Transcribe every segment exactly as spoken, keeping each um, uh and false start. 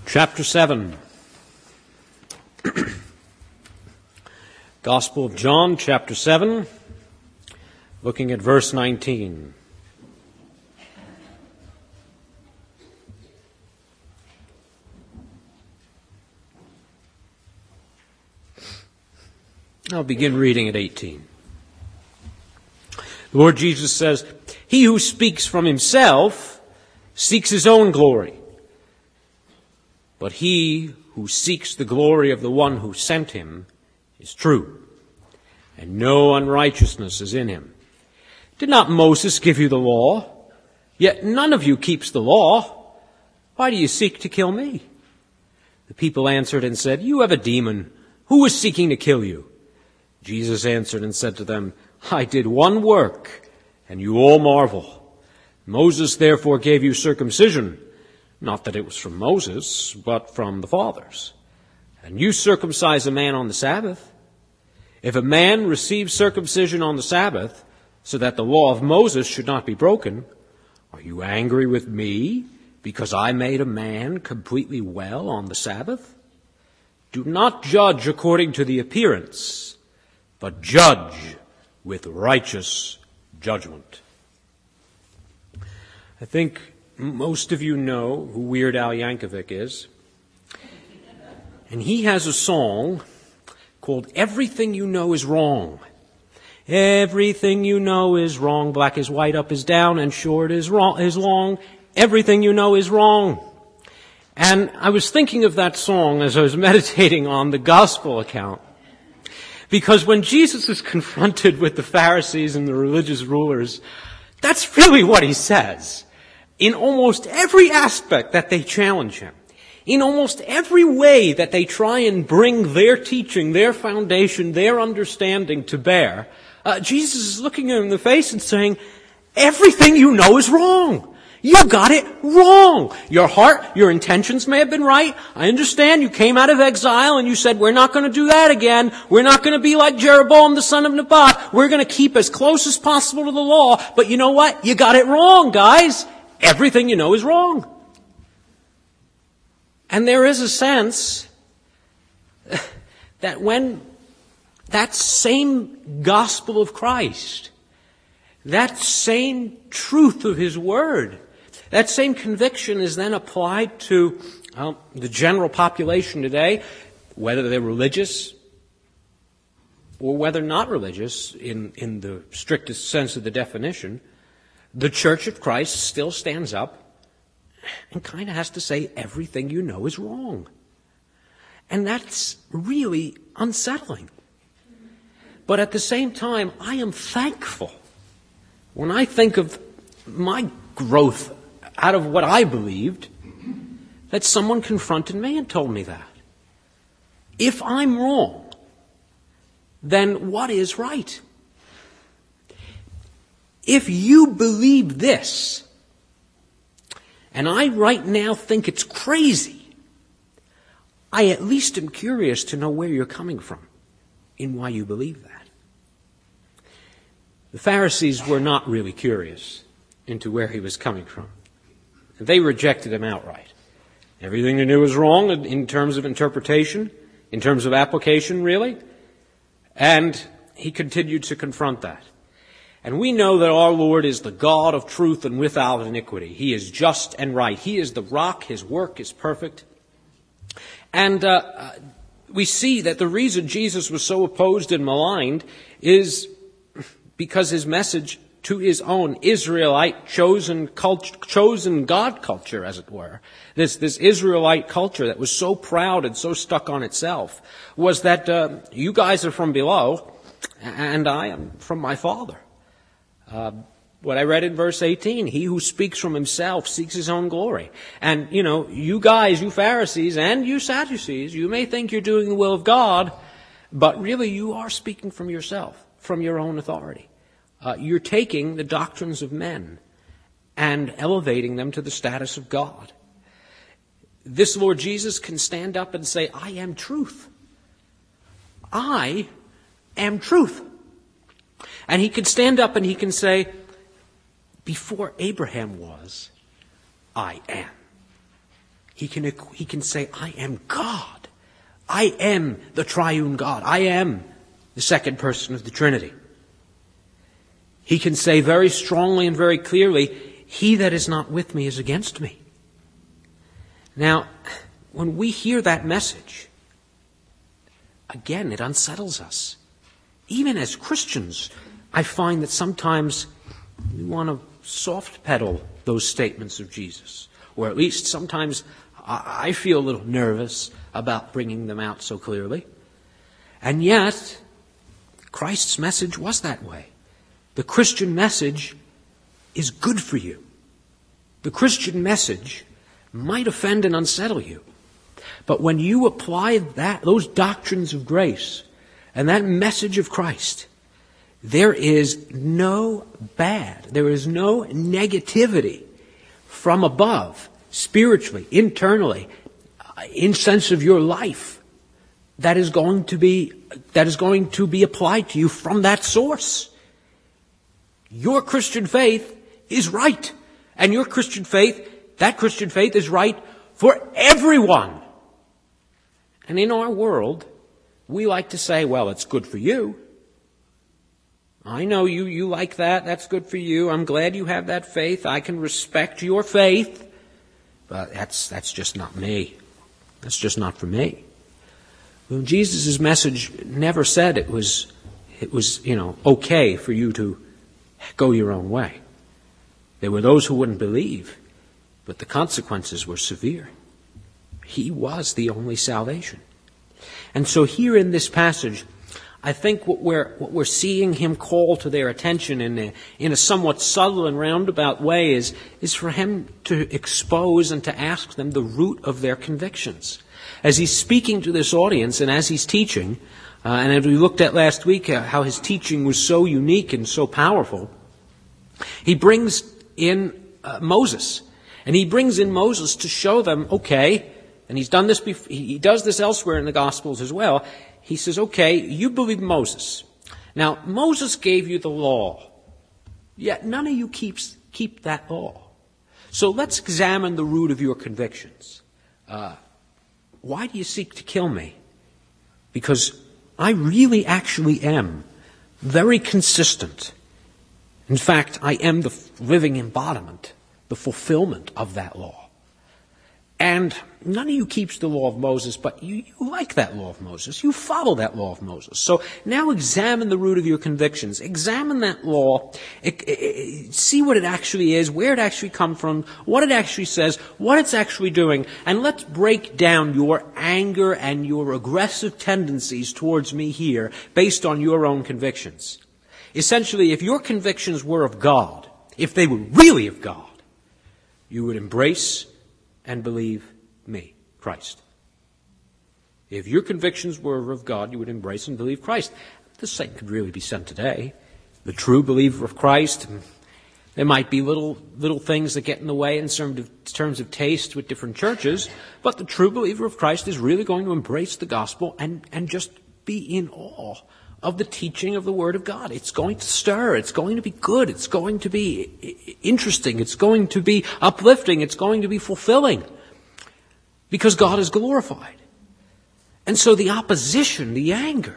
Chapter seven. Gospel of John, chapter seven, looking at verse nineteen. I'll begin reading at eighteen. The Lord Jesus says, "He who speaks from himself seeks his own glory. But he who seeks the glory of the one who sent him is true, and no unrighteousness is in him. Did not Moses give you the law? Yet none of you keeps the law. Why do you seek to kill me?" The people answered and said, "You have a demon. Who is seeking to kill you?" Jesus answered and said to them, "I did one work, and you all marvel. Moses therefore gave you circumcision, not that it was from Moses, but from the fathers. And you circumcise a man on the Sabbath. If a man receives circumcision on the Sabbath, so that the law of Moses should not be broken, are you angry with me because I made a man completely well on the Sabbath? Do not judge according to the appearance, but judge with righteous judgment." I think most of you know who Weird Al Yankovic is. And he has a song called "Everything You Know Is Wrong." Everything you know is wrong. Black is white, up is down, and short is wrong, is long. Everything you know is wrong. And I was thinking of that song as I was meditating on the gospel account. Because when Jesus is confronted with the Pharisees and the religious rulers, that's really what he says. In almost every aspect that they challenge him, in almost every way that they try and bring their teaching, their foundation, their understanding to bear, uh, Jesus is looking him in the face and saying, everything you know is wrong. You got it wrong. Your heart, your intentions may have been right. I understand you came out of exile and you said, we're not going to do that again. We're not going to be like Jeroboam the son of Nebat. We're going to keep as close as possible to the law. But you know what? You got it wrong, guys. Everything you know is wrong. And there is a sense that when that same gospel of Christ, that same truth of his word, that same conviction is then applied to well, the general population today, whether they're religious or whether not religious in, in the strictest sense of the definition, the Church of Christ still stands up and kind of has to say everything you know is wrong. And that's really unsettling. But at the same time, I am thankful when I think of my growth out of what I believed, that someone confronted me and told me that. If I'm wrong, then what is right? If you believe this, and I right now think it's crazy, I at least am curious to know where you're coming from in why you believe that. The Pharisees were not really curious into where he was coming from. They rejected him outright. Everything they knew was wrong in terms of interpretation, in terms of application, really. And he continued to confront that. And we know that our Lord is the God of truth and without iniquity. He is just and right. He is the rock. His work is perfect. And uh, we see that the reason Jesus was so opposed and maligned is because his message to his own Israelite chosen culture, chosen God culture, as it were, this, this Israelite culture that was so proud and so stuck on itself, was that uh, you guys are from below and I am from my Father. Uh, what I read in verse eighteen, he who speaks from himself seeks his own glory. And, you know, you guys, you Pharisees and you Sadducees, you may think you're doing the will of God, but really you are speaking from yourself, from your own authority. Uh, you're taking the doctrines of men and elevating them to the status of God. This Lord Jesus can stand up and say, I am truth. I am truth. And he can stand up and he can say, before Abraham was, I am. He can, he can say, I am God. I am the triune God. I am the second person of the Trinity. He can say very strongly and very clearly, he that is not with me is against me. Now, when we hear that message, again, it unsettles us. Even as Christians, I find that sometimes we want to soft pedal those statements of Jesus. Or at least sometimes I feel a little nervous about bringing them out so clearly. And yet, Christ's message was that way. The Christian message is good for you. The Christian message might offend and unsettle you. But when you apply that, those doctrines of grace and that message of Christ, there is no bad, there is no negativity from above, spiritually, internally, in sense of your life, that is going to be, that is going to be applied to you from that source. Your Christian faith is right. And your Christian faith, that Christian faith is right for everyone. And in our world, we like to say, well, it's good for you. I know you, you like that, that's good for you. I'm glad you have that faith. I can respect your faith. But that's, that's just not me. That's just not for me. Well, Jesus' message never said it was, it was, you know, okay for you to go your own way. There were those who wouldn't believe, but the consequences were severe. He was the only salvation. And so here in this passage, I think what we're, what we're seeing him call to their attention in a, in a somewhat subtle and roundabout way is, is for him to expose and to ask them the root of their convictions. As he's speaking to this audience and as he's teaching, uh, and as we looked at last week, uh, how his teaching was so unique and so powerful, he brings in uh, Moses. And he brings in Moses to show them, okay, and he's done this before, he does this elsewhere in the Gospels as well. He says, okay, you believe Moses. Now, Moses gave you the law, yet none of you keeps, keep that law. So let's examine the root of your convictions. Uh, why do you seek to kill me? Because I really actually am very consistent. In fact, I am the living embodiment, the fulfillment of that law. And none of you keeps the law of Moses, but you, you like that law of Moses. You follow that law of Moses. So now examine the root of your convictions. Examine that law. It, it, see what it actually is, where it actually comes from, what it actually says, what it's actually doing. And let's break down your anger and your aggressive tendencies towards me here based on your own convictions. Essentially, if your convictions were of God, if they were really of God, you would embrace and believe me, Christ. If your convictions were of God, you would embrace and believe Christ. The same could really be said today. The true believer of Christ, there might be little little things that get in the way in terms of, terms of taste with different churches, but the true believer of Christ is really going to embrace the gospel and, and just be in awe of the teaching of the Word of God. It's going to stir. It's going to be good. It's going to be interesting. It's going to be uplifting. It's going to be fulfilling. Because God is glorified. And so the opposition, the anger,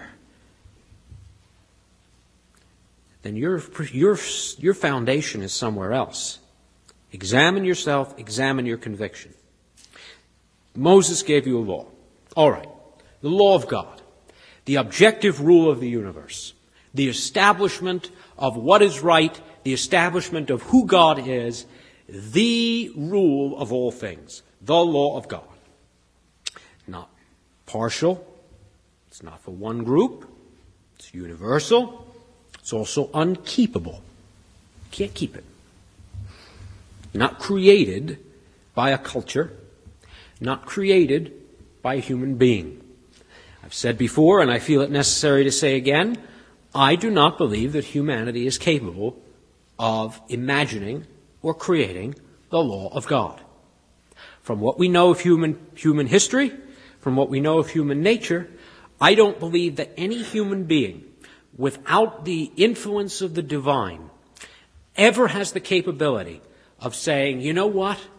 then your, your, your foundation is somewhere else. Examine yourself. Examine your conviction. Moses gave you a law. All right. The law of God. The objective rule of the universe, the establishment of what is right, the establishment of who God is, the rule of all things, the law of God. Not partial, it's not for one group, it's universal, it's also unkeepable. You can't keep it. Not created by a culture, not created by a human being. I've said before, and I feel it necessary to say again, I do not believe that humanity is capable of imagining or creating the law of God. From what we know of human, human history, from what we know of human nature, I don't believe that any human being, without the influence of the divine, ever has the capability of saying, you know what?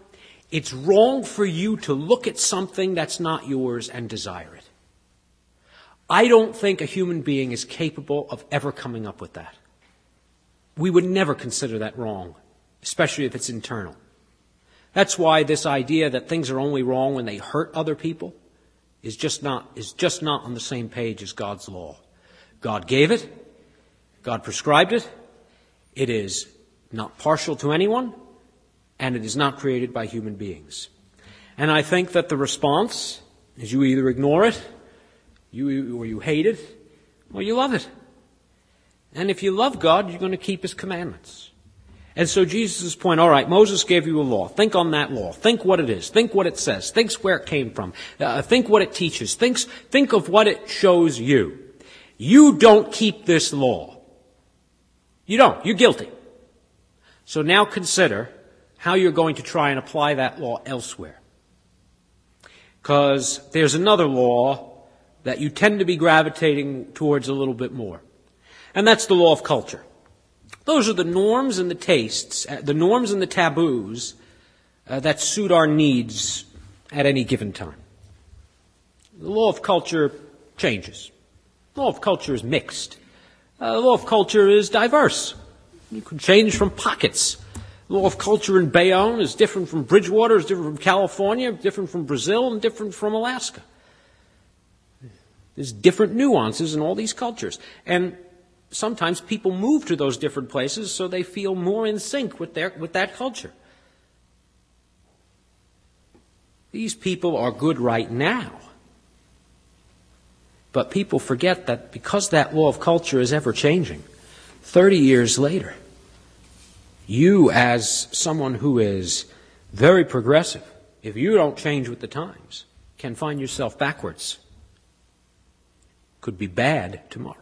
It's wrong for you to look at something that's not yours and desire it. I don't think a human being is capable of ever coming up with that. We would never consider that wrong, especially if it's internal. That's why this idea that things are only wrong when they hurt other people is just not, is just not on the same page as God's law. God gave it. God prescribed it. It is not partial to anyone, and it is not created by human beings. And I think that the response is you either ignore it, you or you hate it, or you love it. And if you love God, you're going to keep His commandments. And so Jesus' point, all right, Moses gave you a law. Think on that law. Think what it is. Think what it says. Think where it came from. Uh, think what it teaches. Think, think of what it shows you. You don't keep this law. You don't. You're guilty. So now consider how you're going to try and apply that law elsewhere. Because there's another law that you tend to be gravitating towards a little bit more. And that's the law of culture. Those are the norms and the tastes, uh, the norms and the taboos uh, that suit our needs at any given time. The law of culture changes. The law of culture is mixed. Uh, the law of culture is diverse. You can change from pockets. The law of culture in Bayonne is different from Bridgewater, is different from California, different from Brazil, and different from Alaska. There's different nuances in all these cultures. And sometimes people move to those different places so they feel more in sync with their, with that culture. These people are good right now. But people forget that because that law of culture is ever changing, thirty years later, you as someone who is very progressive, if you don't change with the times, can find yourself backwards. Could be bad tomorrow.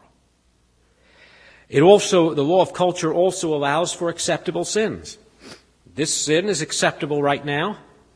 It also, the law of culture also allows for acceptable sins. This sin is acceptable right now,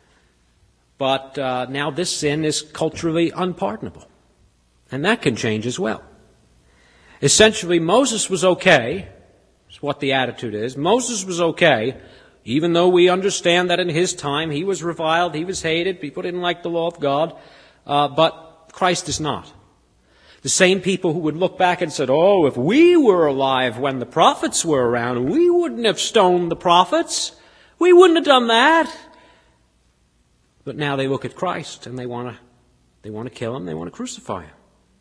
but uh, now this sin is culturally unpardonable. And that can change as well. Essentially, Moses was okay. That's what the attitude is. Moses was okay, even though we understand that in his time he was reviled, he was hated, people didn't like the law of God, uh, but Christ is not. The same people who would look back and said, oh, if we were alive when the prophets were around, we wouldn't have stoned the prophets. We wouldn't have done that. But now they look at Christ and they want to they want to kill him, they want to crucify him.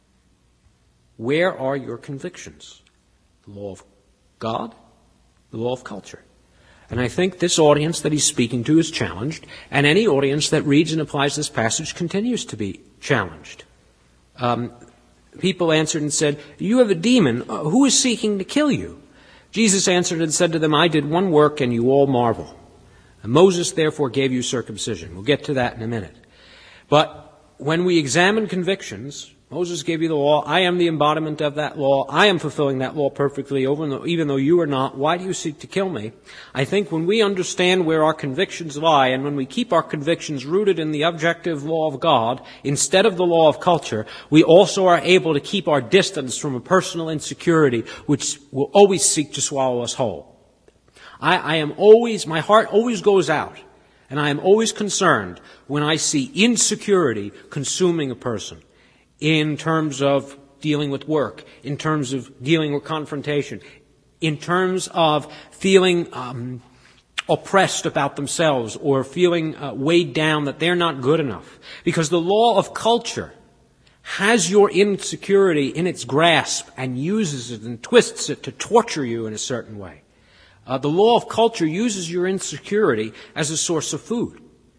Where are your convictions? The law of God, the law of culture. And I think this audience that he's speaking to is challenged, and any audience that reads and applies this passage continues to be challenged. Um, people answered and said, you have a demon. Uh, who is seeking to kill you? Jesus answered and said to them, I did one work and you all marvel. And Moses therefore gave you circumcision. We'll get to that in a minute. But when we examine convictions, Moses gave you the law. I am the embodiment of that law. I am fulfilling that law perfectly, even though, even though you are not. Why do you seek to kill me? I think when we understand where our convictions lie, and when we keep our convictions rooted in the objective law of God instead of the law of culture, we also are able to keep our distance from a personal insecurity which will always seek to swallow us whole. I, I am always, my heart always goes out, and I am always concerned when I see insecurity consuming a person. In terms of dealing with work, in terms of dealing with confrontation, in terms of feeling um, oppressed about themselves or feeling uh, weighed down that they're not good enough. Because the law of culture has your insecurity in its grasp and uses it and twists it to torture you in a certain way. Uh, the law of culture uses your insecurity as a source of food.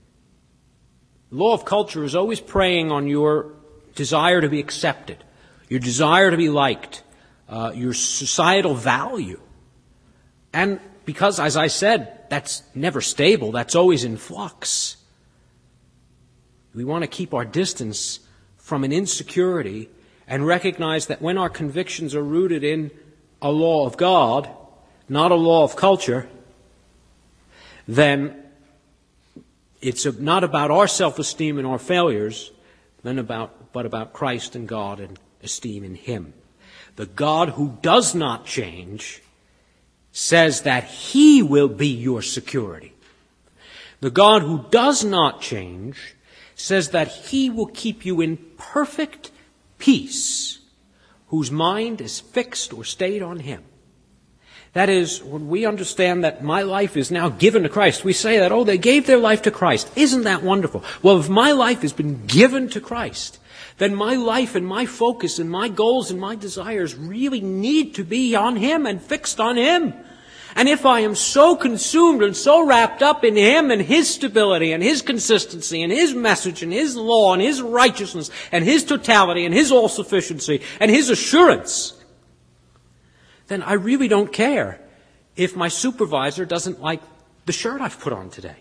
The law of culture is always preying on your desire to be accepted, your desire to be liked, uh, your societal value. And because, as I said, that's never stable, that's always in flux. We want to keep our distance from an insecurity and recognize that when our convictions are rooted in a law of God, not a law of culture, then it's not about our self-esteem and our failures, then about but about Christ and God and esteem in Him. The God who does not change says that He will be your security. The God who does not change says that he will keep you in perfect peace, whose mind is fixed or stayed on him. That is, when we understand that my life is now given to Christ, we say that, oh, they gave their life to Christ. Isn't that wonderful? Well, if my life has been given to Christ, then my life and my focus and my goals and my desires really need to be on him and fixed on him. And if I am so consumed and so wrapped up in him and his stability and his consistency and his message and his law and his righteousness and his totality and his all-sufficiency and his assurance, then I really don't care if my supervisor doesn't like the shirt I've put on today.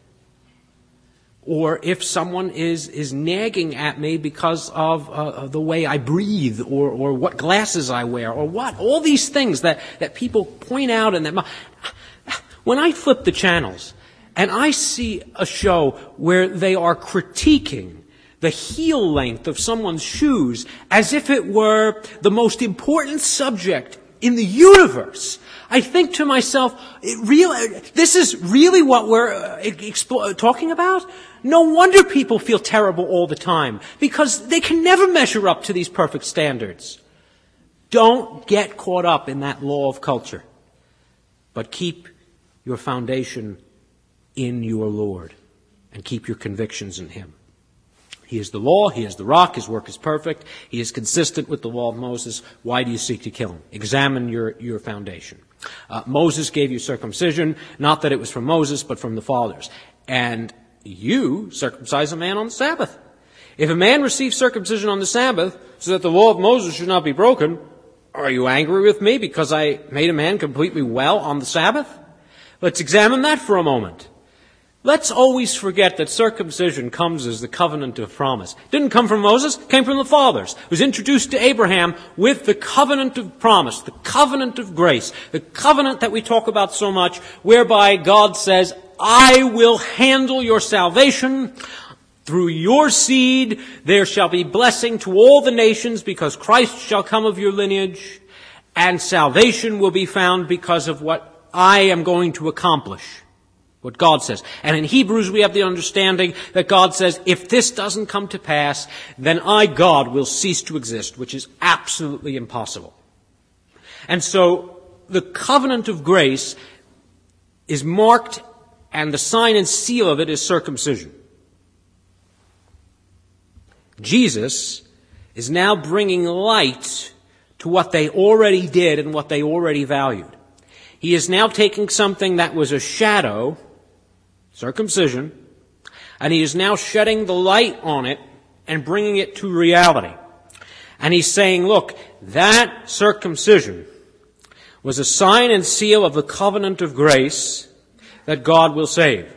Or if someone is, is nagging at me because of, uh, of the way I breathe, or, or what glasses I wear, or what. All these things that, that people point out. And that, when I flip the channels and I see a show where they are critiquing the heel length of someone's shoes as if it were the most important subject in the universe, I think to myself, it really, this is really what we're uh, expl- talking about? No wonder people feel terrible all the time, because they can never measure up to these perfect standards. Don't get caught up in that law of culture, but keep your foundation in your Lord and keep your convictions in him. He is the law, he is the rock, his work is perfect, he is consistent with the law of Moses. Why do you seek to kill him? Examine your, your foundation. Uh, Moses gave you circumcision, not that it was from Moses, but from the fathers. And you circumcise a man on the Sabbath. If a man receives circumcision on the Sabbath so that the law of Moses should not be broken, are you angry with me because I made a man completely well on the Sabbath? Let's examine that for a moment. Let's always forget that circumcision comes as the covenant of promise. It didn't come from Moses, it came from the fathers. It was introduced to Abraham with the covenant of promise, the covenant of grace, the covenant that we talk about so much, whereby God says, I will handle your salvation. Through your seed there shall be blessing to all the nations, because Christ shall come of your lineage, and salvation will be found because of what I am going to accomplish. What God says. And in Hebrews we have the understanding that God says, if this doesn't come to pass, then I, God, will cease to exist, which is absolutely impossible. And so the covenant of grace is marked, and the sign and seal of it is circumcision. Jesus is now bringing light to what they already did and what they already valued. He is now taking something that was a shadow, circumcision, and he is now shedding the light on it and bringing it to reality. And he's saying, look, that circumcision was a sign and seal of the covenant of grace that God will save.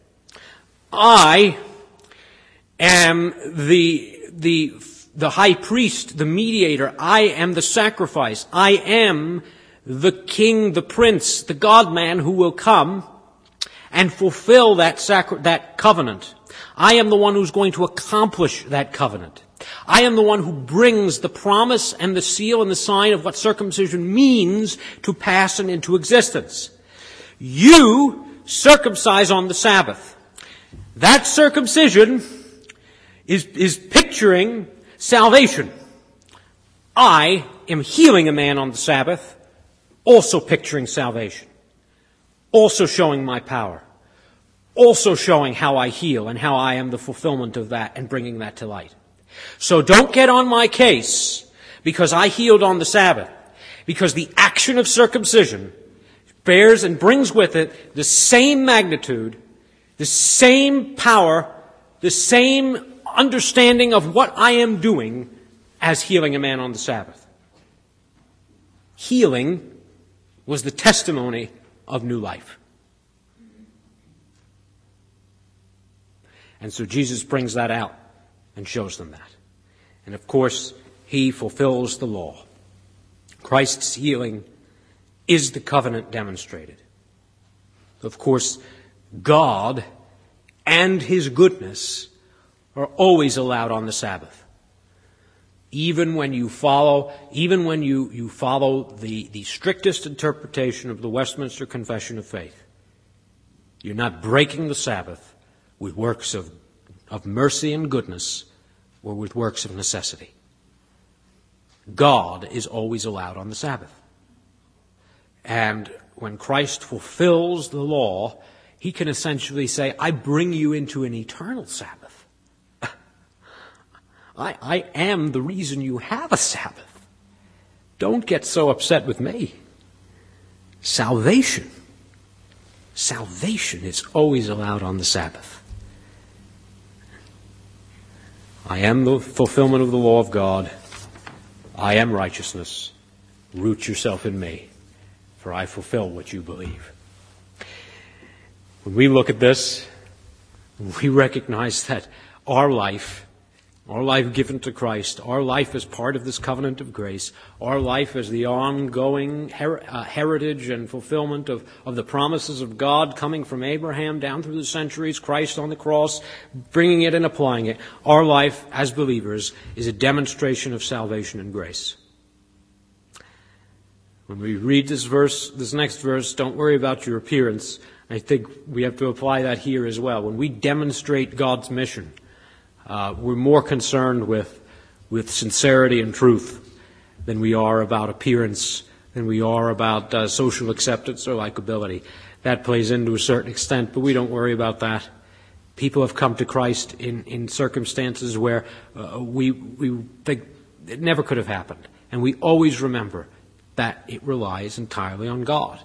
I am the, the, the high priest, the mediator. I am the sacrifice. I am the king, the prince, the God-man who will come and fulfill that sacri- that covenant. I am the one who's going to accomplish that covenant. I am the one who brings the promise and the seal and the sign of what circumcision means to pass and into existence. You circumcise on the Sabbath. That circumcision is, is picturing salvation. I am healing a man on the Sabbath, also picturing salvation, also showing my power, also showing how I heal and how I am the fulfillment of that and bringing that to light. So don't get on my case because I healed on the Sabbath, because the action of circumcision bears and brings with it the same magnitude, the same power, the same understanding of what I am doing as healing a man on the Sabbath. Healing was the testimony of new life. And so Jesus brings that out and shows them that. And of course, he fulfills the law. Christ's healing is the covenant demonstrated. Of course, God and his goodness are always allowed on the Sabbath. Even when you follow, even when you, you follow the, the strictest interpretation of the Westminster Confession of Faith, you're not breaking the Sabbath with works of, of mercy and goodness or with works of necessity. God is always allowed on the Sabbath. And when Christ fulfills the law, he can essentially say, I bring you into an eternal Sabbath. I, I am the reason you have a Sabbath. Don't get so upset with me. Salvation. Salvation is always allowed on the Sabbath. I am the fulfillment of the law of God. I am righteousness. Root yourself in me, for I fulfill what you believe. When we look at this, we recognize that our life, our life given to Christ, our life as part of this covenant of grace, our life as the ongoing her- uh, heritage and fulfillment of, of the promises of God coming from Abraham down through the centuries, Christ on the cross, bringing it and applying it, our life as believers is a demonstration of salvation and grace. When we read this verse, this next verse, don't worry about your appearance. I think we have to apply that here as well. When we demonstrate God's mission, uh, we're more concerned with, with sincerity and truth than we are about appearance, than we are about uh, social acceptance or likability. That plays into a certain extent, but we don't worry about that. People have come to Christ in, in circumstances where uh, we, we think it never could have happened. And we always remember that it relies entirely on God.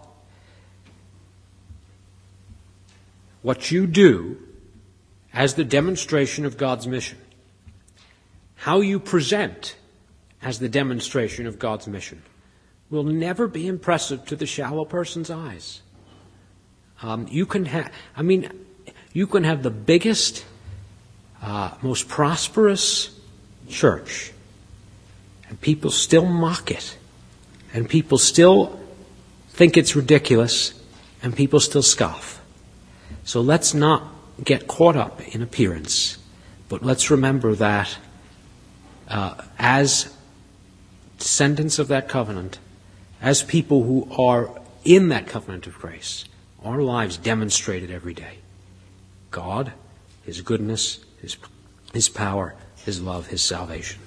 What you do as the demonstration of God's mission, how you present as the demonstration of God's mission, will never be impressive to the shallow person's eyes. Um, you can have, I mean, you can have the biggest, uh, most prosperous church, and people still mock it. And people still think it's ridiculous, and people still scoff. So let's not get caught up in appearance, but let's remember that uh, as descendants of that covenant, as people who are in that covenant of grace, our lives demonstrate it every day. God, His goodness, His, His power, His love, His salvation.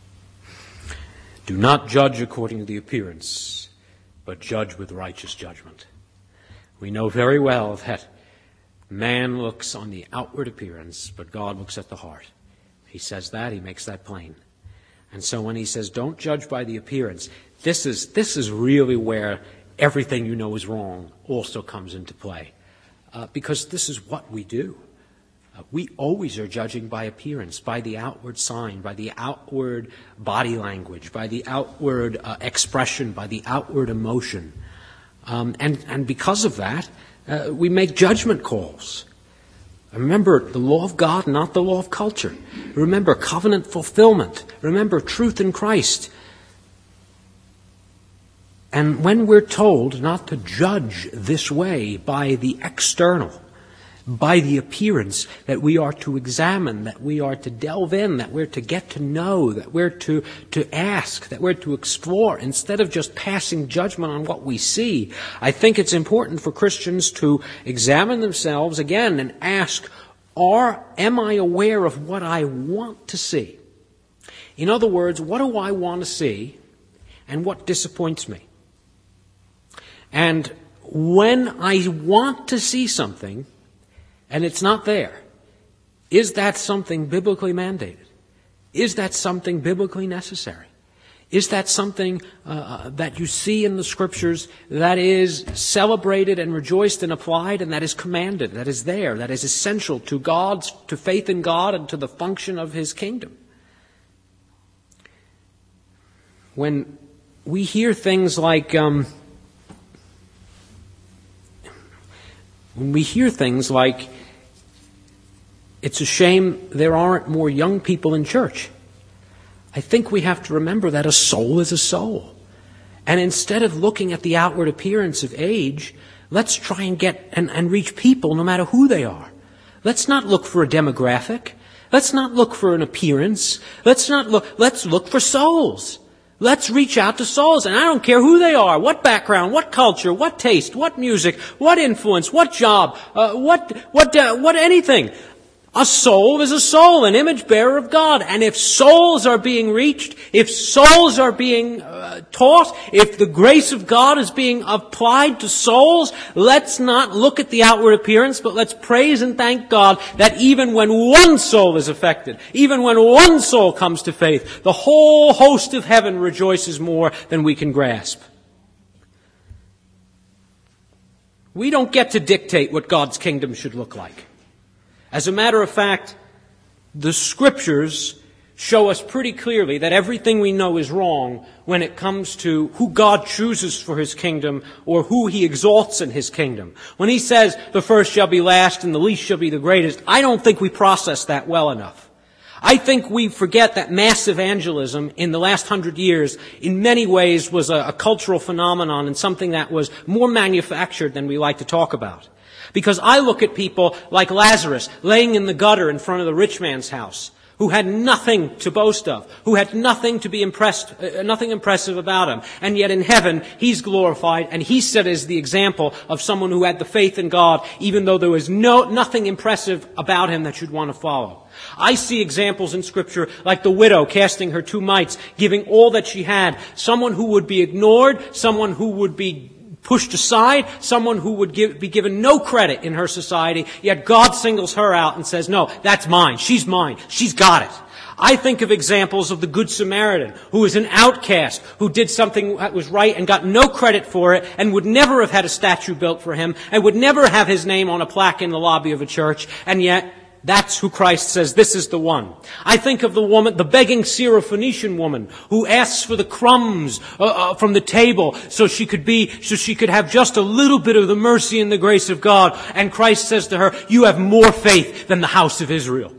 Do not judge according to the appearance, but judge with righteous judgment. We know very well that man looks on the outward appearance, but God looks at the heart. He says that, he makes that plain. And so when he says, don't judge by the appearance, this is, this is really where everything you know is wrong also comes into play. Uh, because this is what we do. Uh, we always are judging by appearance, by the outward sign, by the outward body language, by the outward uh, expression, by the outward emotion. Um, and, and because of that, uh, we make judgment calls. Remember the law of God, not the law of culture. Remember covenant fulfillment. Remember truth in Christ. And when we're told not to judge this way by the external, by the appearance, that we are to examine, that we are to delve in, that we're to get to know, that we're to, to ask, that we're to explore, instead of just passing judgment on what we see, I think it's important for Christians to examine themselves again and ask, are, am I aware of what I want to see? In other words, what do I want to see and what disappoints me? And when I want to see something, and it's not there, is that something biblically mandated? Is that something biblically necessary? Is that something uh, that you see in the Scriptures that is celebrated and rejoiced and applied and that is commanded, that is there, that is essential to God's, to faith in God and to the function of His kingdom? When we hear things like... Um, When we hear things like, it's a shame there aren't more young people in church, I think we have to remember that a soul is a soul. And instead of looking at the outward appearance of age, let's try and get and, and reach people no matter who they are. Let's not look for a demographic. Let's not look for an appearance. Let's not look, let's look for souls. Let's reach out to souls, and I don't care who they are, what background, what culture, what taste, what music, what influence, what job, uh, what, what, uh, what anything. A soul is a soul, an image bearer of God. And if souls are being reached, if souls are being uh, taught, if the grace of God is being applied to souls, let's not look at the outward appearance, but let's praise and thank God that even when one soul is affected, even when one soul comes to faith, the whole host of heaven rejoices more than we can grasp. We don't get to dictate what God's kingdom should look like. As a matter of fact, the Scriptures show us pretty clearly that everything we know is wrong when it comes to who God chooses for His kingdom or who He exalts in His kingdom. When He says, the first shall be last and the least shall be the greatest, I don't think we process that well enough. I think we forget that mass evangelism in the last hundred years in many ways was a, a cultural phenomenon and something that was more manufactured than we like to talk about. Because I look at people like Lazarus laying in the gutter in front of the rich man's house, who had nothing to boast of, who had nothing to be impressed, uh, nothing impressive about him. And yet in heaven, he's glorified, and he's set as the example of someone who had the faith in God, even though there was no, nothing impressive about him that you'd want to follow. I see examples in Scripture like the widow casting her two mites, giving all that she had, someone who would be ignored, someone who would be pushed aside, someone who would give, be given no credit in her society, yet God singles her out and says, no, that's mine, she's mine, she's got it. I think of examples of the Good Samaritan, who was an outcast, who did something that was right and got no credit for it, and would never have had a statue built for him, and would never have his name on a plaque in the lobby of a church, and yet that's who Christ says, this is the one. I think of the woman, the begging Syrophoenician woman, who asks for the crumbs uh, uh, from the table so she could be, so she could have just a little bit of the mercy and the grace of God. And Christ says to her, you have more faith than the house of Israel.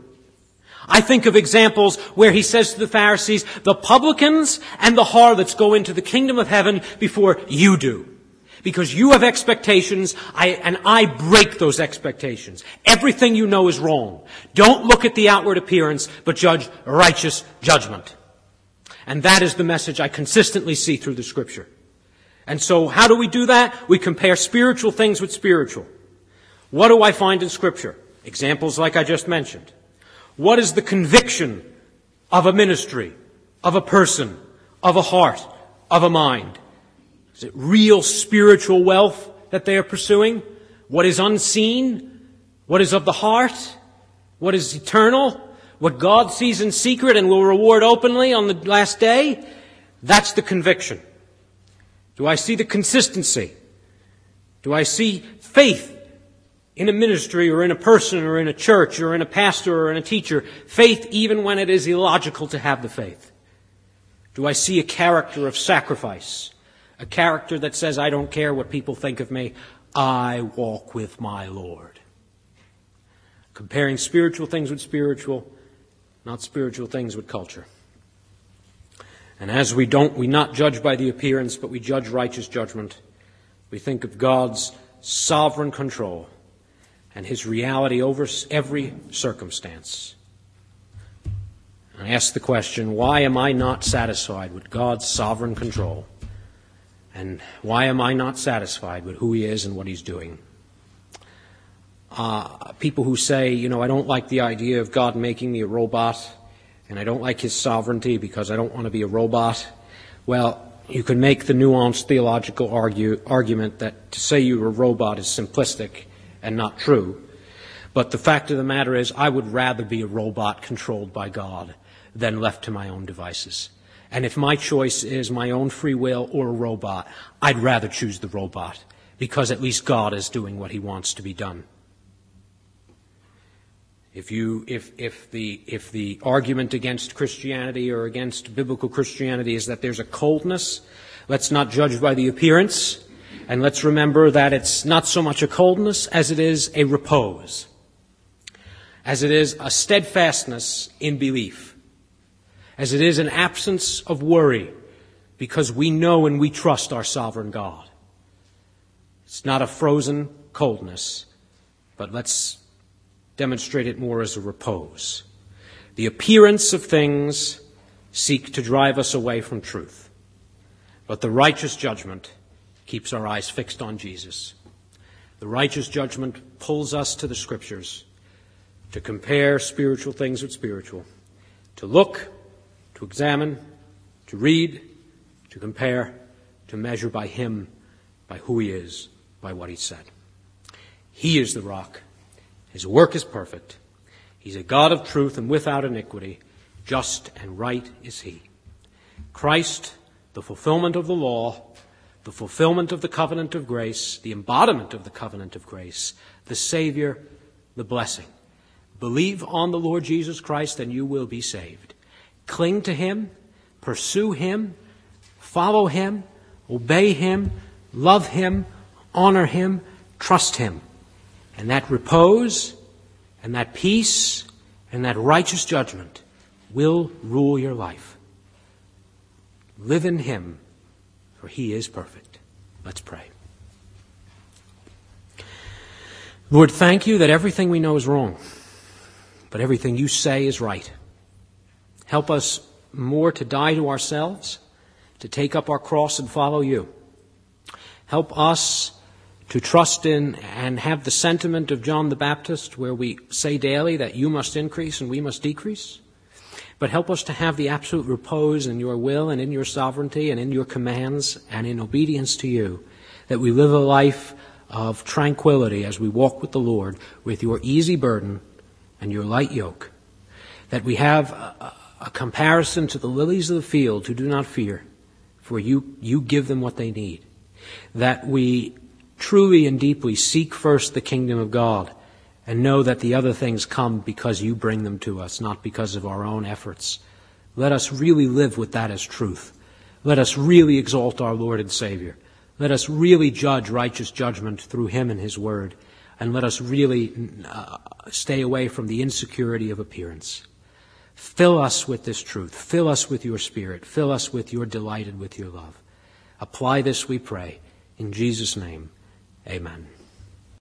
I think of examples where He says to the Pharisees, the publicans and the harlots go into the kingdom of heaven before you do. Because you have expectations, I, and I break those expectations. Everything you know is wrong. Don't look at the outward appearance, but judge righteous judgment. And that is the message I consistently see through the Scripture. And so how do we do that? We compare spiritual things with spiritual. What do I find in Scripture? Examples like I just mentioned. What is the conviction of a ministry, of a person, of a heart, of a mind? Is it real spiritual wealth that they are pursuing? What is unseen? What is of the heart? What is eternal? What God sees in secret and will reward openly on the last day? That's the conviction. Do I see the consistency? Do I see faith in a ministry or in a person or in a church or in a pastor or in a teacher? Faith even when it is illogical to have the faith. Do I see a character of sacrifice? A character that says, I don't care what people think of me, I walk with my Lord. Comparing spiritual things with spiritual, not spiritual things with culture. And as we don't, we not judge by the appearance, but we judge righteous judgment, we think of God's sovereign control and His reality over every circumstance. I ask the question, why am I not satisfied with God's sovereign control? And why am I not satisfied with who He is and what He's doing? Uh, people who say, you know, I don't like the idea of God making me a robot, and I don't like His sovereignty because I don't want to be a robot. Well, you can make the nuanced theological argue, argument that to say you're a robot is simplistic and not true. But the fact of the matter is, I would rather be a robot controlled by God than left to my own devices. And if my choice is my own free will or a robot, I'd rather choose the robot, because at least God is doing what He wants to be done. If you, if, if the, if the argument against Christianity or against biblical Christianity is that there's a coldness, let's not judge by the appearance, and let's remember that it's not so much a coldness as it is a repose, as it is a steadfastness in belief, as it is an absence of worry, because we know and we trust our sovereign God. It's not a frozen coldness, but let's demonstrate it more as a repose. The appearance of things seek to drive us away from truth. But the righteous judgment keeps our eyes fixed on Jesus. The righteous judgment pulls us to the Scriptures to compare spiritual things with spiritual, to look, to examine, to read, to compare, to measure by Him, by who He is, by what He said. He is the rock. His work is perfect. He's a God of truth and without iniquity. Just and right is He. Christ, the fulfillment of the law, the fulfillment of the covenant of grace, the embodiment of the covenant of grace, the Savior, the blessing. Believe on the Lord Jesus Christ and you will be saved. Cling to Him, pursue Him, follow Him, obey Him, love Him, honor Him, trust Him. And that repose and that peace and that righteous judgment will rule your life. Live in Him, for He is perfect. Let's pray. Lord, thank You that everything we know is wrong, but everything You say is right. Help us more to die to ourselves, to take up our cross and follow You. Help us to trust in and have the sentiment of John the Baptist, where we say daily that You must increase and we must decrease. But help us to have the absolute repose in Your will and in Your sovereignty and in Your commands and in obedience to You, that we live a life of tranquility as we walk with the Lord with Your easy burden and Your light yoke, that we have a, a comparison to the lilies of the field who do not fear, for you, you give them what they need, that we truly and deeply seek first the kingdom of God and know that the other things come because You bring them to us, not because of our own efforts. Let us really live with that as truth. Let us really exalt our Lord and Savior. Let us really judge righteous judgment through Him and His word. And let us really uh, stay away from the insecurity of appearance. Fill us with this truth. Fill us with Your Spirit. Fill us with Your delight and with Your love. Apply this, we pray. In Jesus' name, amen.